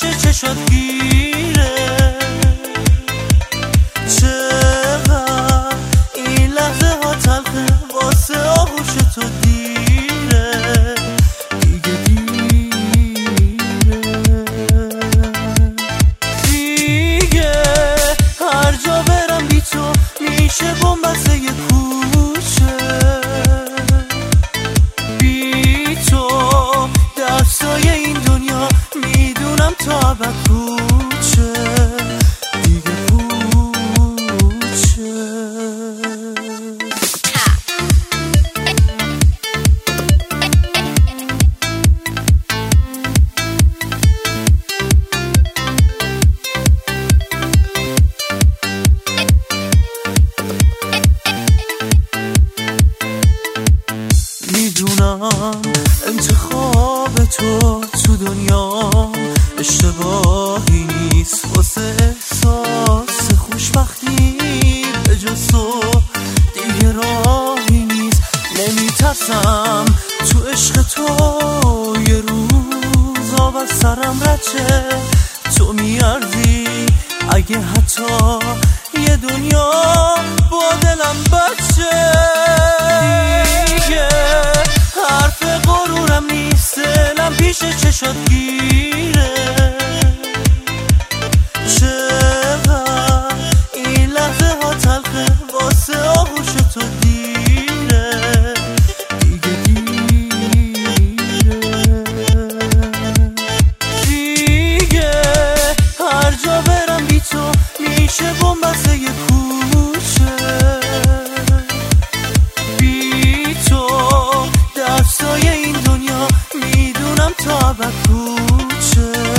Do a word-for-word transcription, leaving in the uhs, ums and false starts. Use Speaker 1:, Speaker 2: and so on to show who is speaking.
Speaker 1: چشات گیره. چقدر این لحظه ها تلخه واسه آغوش تو دیره، دیگه دیره. دیگه هر جا برم بی تو میشه بنبسته یه کوچه. بی تو دستای این دنیا میدونم تا ابد کوچه، دیگه کوچه. میدونم انتخاب تو تو دنیا اشتباهی نیست، واسه احساس خوشبختی به جز تو دیگه راهی نیست. نمیترسم تو عشق تو یه روز آب از سرم رچه، تو میارزی اگه حتی یه دنیا با دلم بچه. دیگه حرف غرورم نیست، دلم پیش چشات گیره. چقدر این لحظه ها تلخه واسه آغوش تو دیره، دیگه دیره. دیگه هر جا برم بی تو میشه بنبسته یه کوچه. بی تو دستای این دنیا میدونم تا ابد کوچه.